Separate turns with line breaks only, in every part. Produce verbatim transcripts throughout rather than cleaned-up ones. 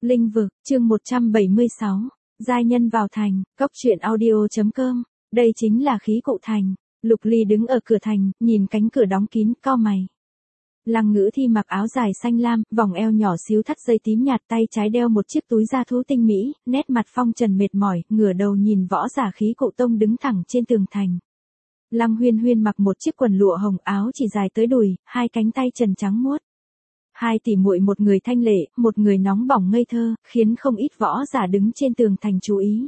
Linh vực, chương một trăm bảy mươi sáu, giai nhân vào thành, cốc truyện audio chấm com, đây chính là khí cụ thành. Lục Ly đứng ở cửa thành, nhìn cánh cửa đóng kín, cau mày. Lăng Ngữ Thi mặc áo dài xanh lam, vòng eo nhỏ xíu thắt dây tím nhạt, tay trái đeo một chiếc túi da thú tinh mỹ, nét mặt phong trần mệt mỏi, ngửa đầu nhìn võ giả khí cụ tông đứng thẳng trên tường thành. Lăng Huyên Huyên mặc một chiếc quần lụa hồng, áo chỉ dài tới đùi, hai cánh tay trần trắng muốt. Hai tỷ muội, một người thanh lệ, một người nóng bỏng ngây thơ, khiến không ít võ giả đứng trên tường thành chú ý.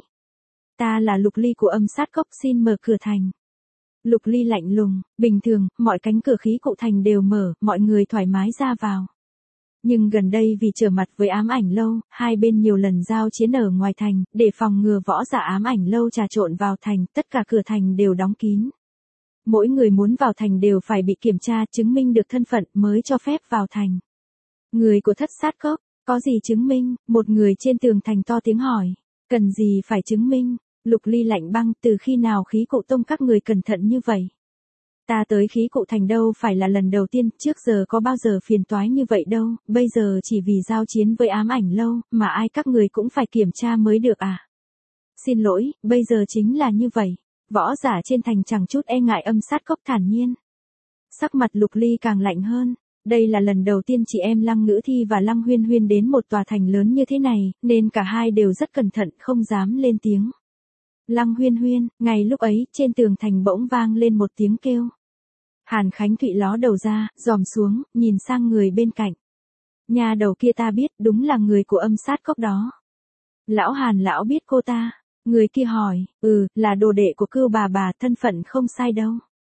Ta là Lục Ly của Âm Sát Cốc, xin mở cửa thành. Lục Ly lạnh lùng, bình thường, mọi cánh cửa khí cụ thành đều mở, mọi người thoải mái ra vào. Nhưng gần đây vì trở mặt với ám ảnh lâu, hai bên nhiều lần giao chiến ở ngoài thành, để phòng ngừa võ giả ám ảnh lâu trà trộn vào thành, tất cả cửa thành đều đóng kín. Mỗi người muốn vào thành đều phải bị kiểm tra, chứng minh được thân phận mới cho phép vào thành. Người của Thất Sát Cốc, có gì chứng minh? Một người trên tường thành to tiếng hỏi. Cần gì phải chứng minh? Lục Ly lạnh băng, từ khi nào khí cụ tông các người cẩn thận như vậy? Ta tới khí cụ thành đâu phải là lần đầu tiên, trước giờ có bao giờ phiền toái như vậy đâu, bây giờ chỉ vì giao chiến với ám ảnh lâu, mà ai các người cũng phải kiểm tra mới được à? Xin lỗi, bây giờ chính là như vậy. Võ giả trên thành chẳng chút e ngại Âm Sát Cốc thản nhiên. Sắc mặt Lục Ly càng lạnh hơn. Đây là lần đầu tiên chị em Lăng Ngữ Thi và Lăng Huyên Huyên đến một tòa thành lớn như thế này, nên cả hai đều rất cẩn thận, không dám lên tiếng. Lăng Huyên Huyên, ngay lúc ấy, trên tường thành bỗng vang lên một tiếng kêu. Hàn Khánh Thụy ló đầu ra, dòm xuống, nhìn sang người bên cạnh. Nhà đầu kia ta biết, đúng là người của Âm Sát Cốc đó. Lão Hàn lão biết cô ta. Người kia hỏi, ừ, là đồ đệ của Cưu bà bà, thân phận không sai đâu.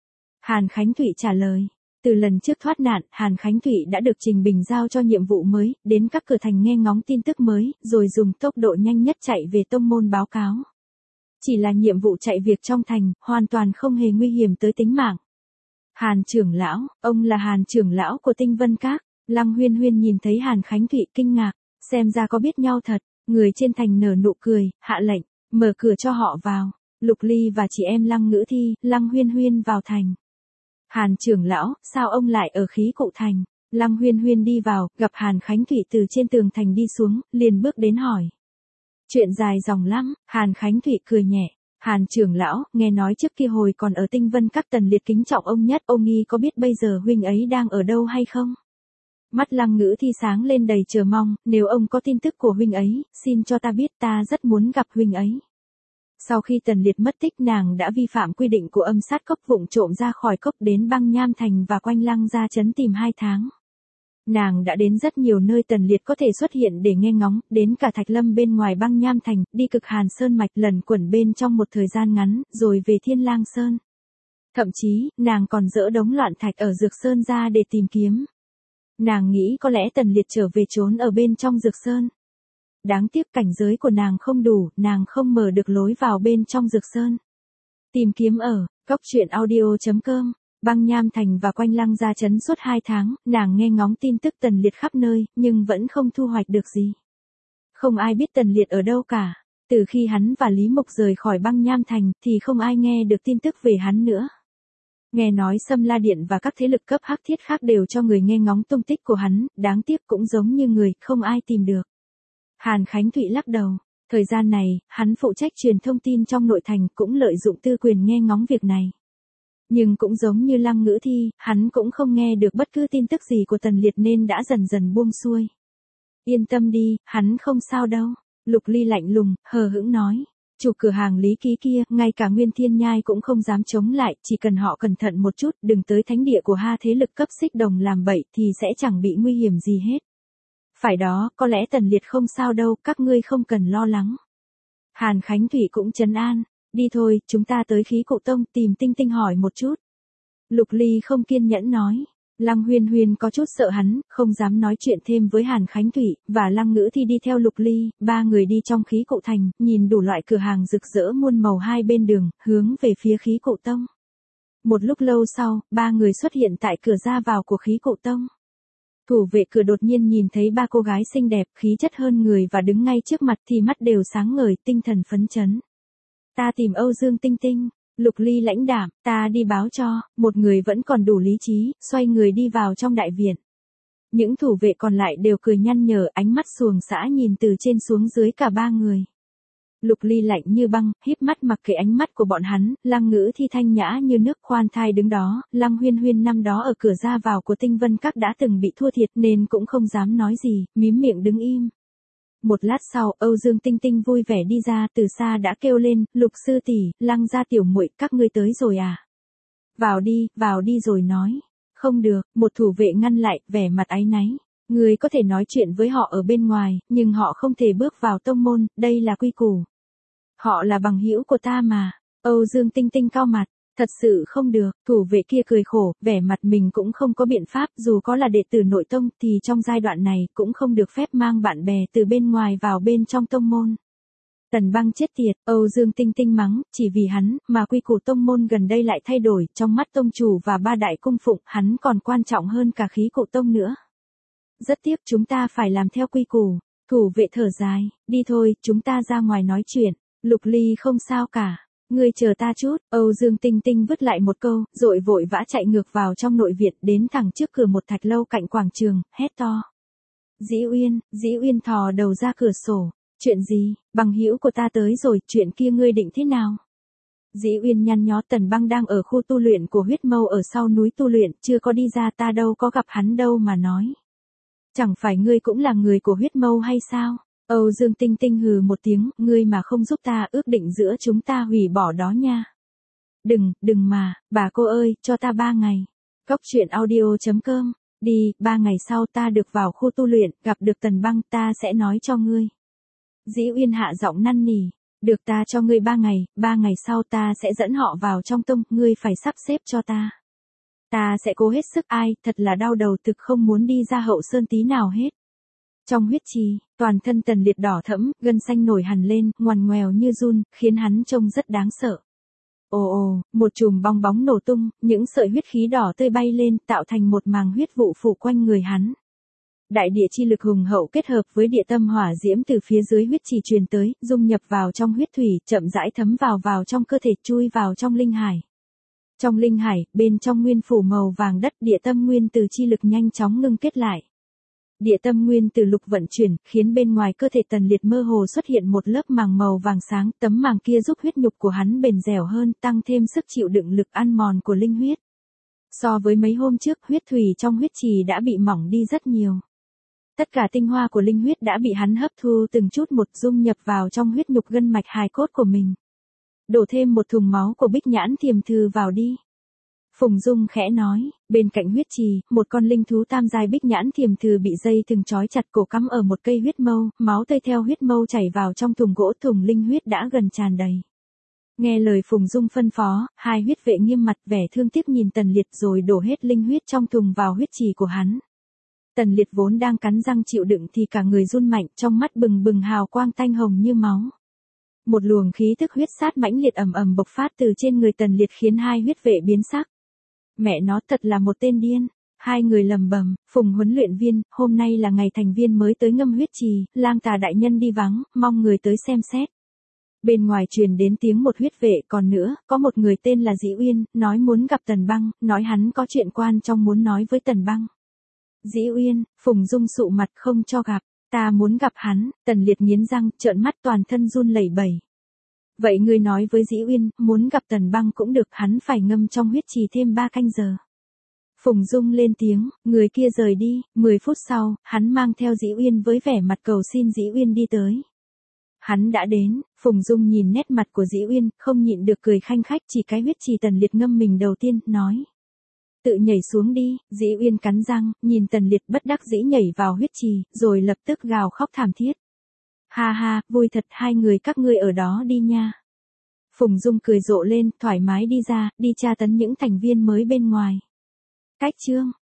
Hàn Khánh Thụy trả lời. Từ lần trước thoát nạn, Hàn Khánh Thụy đã được Trình Bình giao cho nhiệm vụ mới, đến các cửa thành nghe ngóng tin tức mới, rồi dùng tốc độ nhanh nhất chạy về tông môn báo cáo. Chỉ là nhiệm vụ chạy việc trong thành, hoàn toàn không hề nguy hiểm tới tính mạng. Hàn trưởng lão, ông là Hàn trưởng lão của Tinh Vân Các. Lăng Huyên Huyên nhìn thấy Hàn Khánh Thụy kinh ngạc, xem ra có biết nhau thật. Người trên thành nở nụ cười, hạ lệnh, mở cửa cho họ vào. Lục Ly và chị em Lăng Ngữ Thi, Lăng Huyên Huyên vào thành. Hàn trưởng lão, sao ông lại ở khí cụ thành? Lăng Huyên Huyên đi vào, gặp Hàn Khánh Thụy từ trên tường thành đi xuống, liền bước đến hỏi. Chuyện dài dòng lắm, Hàn Khánh Thụy cười nhẹ. Hàn trưởng lão, nghe nói trước kia hồi còn ở Tinh Vân Các Tần Liệt kính trọng ông nhất, ông nghi có biết bây giờ huynh ấy đang ở đâu hay không? Mắt Lăng Ngữ Thi sáng lên đầy chờ mong, nếu ông có tin tức của huynh ấy, xin cho ta biết, ta rất muốn gặp huynh ấy. Sau khi Tần Liệt mất tích, nàng đã vi phạm quy định của Âm Sát Cốc, vụng trộm ra khỏi cốc đến Băng Nham Thành và quanh Lăng Gia trấn tìm hai tháng. Nàng đã đến rất nhiều nơi Tần Liệt có thể xuất hiện để nghe ngóng, đến cả Thạch Lâm bên ngoài Băng Nham Thành, đi Cực Hàn Sơn Mạch lẩn quẩn bên trong một thời gian ngắn, rồi về Thiên Lang Sơn. Thậm chí, nàng còn dỡ đống loạn thạch ở Dược Sơn ra để tìm kiếm. Nàng nghĩ có lẽ Tần Liệt trở về trốn ở bên trong Dược Sơn. Đáng tiếc cảnh giới của nàng không đủ, nàng không mở được lối vào bên trong Dược Sơn. Tìm kiếm ở cốc truyện audio chấm com, Băng Nham Thành và quanh Lăng Gia trấn suốt hai tháng, nàng nghe ngóng tin tức Tần Liệt khắp nơi, nhưng vẫn không thu hoạch được gì. Không ai biết Tần Liệt ở đâu cả. Từ khi hắn và Lý Mục rời khỏi Băng Nham Thành, thì không ai nghe được tin tức về hắn nữa. Nghe nói Sâm La Điện và các thế lực cấp hắc thiết khác đều cho người nghe ngóng tung tích của hắn, đáng tiếc cũng giống như người, không ai tìm được. Hàn Khánh Thụy lắc đầu. Thời gian này, hắn phụ trách truyền thông tin trong nội thành, cũng lợi dụng tư quyền nghe ngóng việc này. Nhưng cũng giống như Lăng Ngữ Thi, hắn cũng không nghe được bất cứ tin tức gì của Tần Liệt nên đã dần dần buông xuôi. Yên tâm đi, hắn không sao đâu. Lục Ly lạnh lùng, hờ hững nói. Chủ cửa hàng Lý Ký kia, ngay cả Nguyên Thiên Nhai cũng không dám chống lại, chỉ cần họ cẩn thận một chút, đừng tới thánh địa của ha thế lực cấp xích đồng làm bậy thì sẽ chẳng bị nguy hiểm gì hết. Phải đó, có lẽ Tần Liệt không sao đâu, các ngươi không cần lo lắng. Hàn Khánh Thụy cũng trấn an. Đi thôi, chúng ta tới khí cụ tông tìm Tinh Tinh hỏi một chút. Lục Ly không kiên nhẫn nói. Lăng Huyên Huyên có chút sợ hắn, không dám nói chuyện thêm với Hàn Khánh Thụy, và Lăng Ngữ Thi đi theo Lục Ly, ba người đi trong khí cụ thành, nhìn đủ loại cửa hàng rực rỡ muôn màu hai bên đường, hướng về phía khí cụ tông. Một lúc lâu sau, ba người xuất hiện tại cửa ra vào của khí cụ tông. Thủ vệ cửa đột nhiên nhìn thấy ba cô gái xinh đẹp, khí chất hơn người và đứng ngay trước mặt thì mắt đều sáng ngời, tinh thần phấn chấn. Ta tìm Âu Dương Tinh Tinh. Lục Ly lãnh đạm, ta đi báo cho. Một người vẫn còn đủ lý trí, xoay người đi vào trong đại viện. Những thủ vệ còn lại đều cười nhăn nhở, ánh mắt xuồng xã nhìn từ trên xuống dưới cả ba người. Lục Ly lạnh như băng, híp mắt mặc kệ ánh mắt của bọn hắn, Lăng Ngữ Thi thanh nhã như nước khoan thai đứng đó, Lăng Huyên Huyên năm đó ở cửa ra vào của Tinh Vân Các đã từng bị thua thiệt nên cũng không dám nói gì, mím miệng đứng im. Một lát sau, Âu Dương Tinh Tinh vui vẻ đi ra, từ xa đã kêu lên, Lục sư tỷ, Lăng gia tiểu muội, các ngươi tới rồi à? Vào đi, vào đi rồi nói. Không được, một thủ vệ ngăn lại, vẻ mặt áy náy. Ngươi có thể nói chuyện với họ ở bên ngoài, nhưng họ không thể bước vào tông môn, đây là quy củ. Họ là bằng hữu của ta mà. Âu Dương Tinh Tinh cau mặt. Thật sự không được, thủ vệ kia cười khổ, vẻ mặt mình cũng không có biện pháp, dù có là đệ tử nội tông thì trong giai đoạn này cũng không được phép mang bạn bè từ bên ngoài vào bên trong tông môn. Tần Băng chết tiệt, Âu Dương Tinh Tinh mắng, chỉ vì hắn mà quy củ tông môn gần đây lại thay đổi, trong mắt tông chủ và ba đại cung phụng, hắn còn quan trọng hơn cả khí cụ tông nữa. Rất tiếc chúng ta phải làm theo quy củ. Thủ vệ thở dài, đi thôi, chúng ta ra ngoài nói chuyện. Lục Ly không sao cả. Ngươi chờ ta chút, Âu Dương Tinh Tinh vứt lại một câu, rồi vội vã chạy ngược vào trong nội viện, đến thẳng trước cửa một thạch lâu cạnh quảng trường, hét to. Dĩ Uyên, Dĩ Uyên thò đầu ra cửa sổ. Chuyện gì, bằng hữu của ta tới rồi, chuyện kia ngươi định thế nào? Dĩ Uyên nhăn nhó, Tần Băng đang ở khu tu luyện của huyết mâu ở sau núi tu luyện, chưa có đi ra, ta đâu có gặp hắn đâu mà nói. Chẳng phải ngươi cũng là người của huyết mâu hay sao? Âu Dương Tinh Tinh hừ một tiếng, ngươi mà không giúp ta, ước định giữa chúng ta hủy bỏ đó nha. Đừng, đừng mà, bà cô ơi, cho ta ba ngày. Cốc truyện audio chấm com, đi, ba ngày sau ta được vào khu tu luyện, gặp được Tần Băng, ta sẽ nói cho ngươi. Dĩ Uyên hạ giọng năn nỉ, được, ta cho ngươi ba ngày, ba ngày sau ta sẽ dẫn họ vào trong tông, ngươi phải sắp xếp cho ta. Ta sẽ cố hết sức, ai, thật là đau đầu, thực không muốn đi ra Hậu Sơn tí nào hết. Trong huyết trì, toàn thân Tần Liệt đỏ thẫm, gân xanh nổi hẳn lên, ngoằn ngoèo như giun, khiến hắn trông rất đáng sợ. Ồ ồ, một chùm bong bóng nổ tung, những sợi huyết khí đỏ tươi bay lên, tạo thành một màng huyết vụ phủ quanh người hắn. Đại địa chi lực hùng hậu kết hợp với địa tâm hỏa diễm từ phía dưới huyết trì truyền tới, dung nhập vào trong huyết thủy, chậm rãi thấm vào vào trong cơ thể, chui vào trong linh hải. Trong linh hải, bên trong nguyên phủ màu vàng đất, địa tâm nguyên từ chi lực nhanh chóng ngưng kết lại. Địa tâm nguyên từ lục vận chuyển, khiến bên ngoài cơ thể Tần Liệt mơ hồ xuất hiện một lớp màng màu vàng sáng, tấm màng kia giúp huyết nhục của hắn bền dẻo hơn, tăng thêm sức chịu đựng lực ăn mòn của linh huyết. So với mấy hôm trước, huyết thủy trong huyết trì đã bị mỏng đi rất nhiều. Tất cả tinh hoa của linh huyết đã bị hắn hấp thu từng chút một, dung nhập vào trong huyết nhục gân mạch hài cốt của mình. Đổ thêm một thùng máu của Bích Nhãn Thiềm Thư vào đi. Phùng Dung khẽ nói, bên cạnh huyết trì, một con linh thú tam giai Bích Nhãn Thiềm Thư bị dây thừng trói chặt cổ cắm ở một cây huyết mâu, máu tươi theo huyết mâu chảy vào trong thùng gỗ, thùng linh huyết đã gần tràn đầy. Nghe lời Phùng Dung phân phó, hai huyết vệ nghiêm mặt, vẻ thương tiếc nhìn Tần Liệt rồi đổ hết linh huyết trong thùng vào huyết trì của hắn. Tần Liệt vốn đang cắn răng chịu đựng thì cả người run mạnh, trong mắt bừng bừng hào quang tanh hồng như máu. Một luồng khí tức huyết sát mãnh liệt ầm ầm bộc phát từ trên người Tần Liệt khiến hai huyết vệ biến sắc. Mẹ nó thật là một tên điên. Hai người lầm bầm, Phùng huấn luyện viên, hôm nay là ngày thành viên mới tới ngâm huyết trì, Lang Tà đại nhân đi vắng, mong người tới xem xét. Bên ngoài truyền đến tiếng một huyết vệ, còn nữa, có một người tên là Dĩ Uyên, nói muốn gặp Tần Băng, nói hắn có chuyện quan trọng muốn nói với Tần Băng. Dĩ Uyên, Phùng Dung sụ mặt không cho gặp, ta muốn gặp hắn, Tần Liệt nghiến răng, trợn mắt toàn thân run lẩy bẩy. Vậy ngươi nói với Dĩ Uyên, muốn gặp Tần Băng cũng được, hắn phải ngâm trong huyết trì thêm ba canh giờ. Phùng Dung lên tiếng, người kia rời đi, mười phút sau, hắn mang theo Dĩ Uyên với vẻ mặt cầu xin Dĩ Uyên đi tới. Hắn đã đến, Phùng Dung nhìn nét mặt của Dĩ Uyên, không nhịn được cười khanh khách, chỉ cái huyết trì Tần Liệt ngâm mình đầu tiên, nói. Tự nhảy xuống đi, Dĩ Uyên cắn răng, nhìn Tần Liệt bất đắc dĩ nhảy vào huyết trì, rồi lập tức gào khóc thảm thiết. Ha ha, vui thật, hai người các ngươi ở đó đi nha. Phùng Dung cười rộ lên, thoải mái đi ra, đi tra tấn những thành viên mới bên ngoài. Cách chương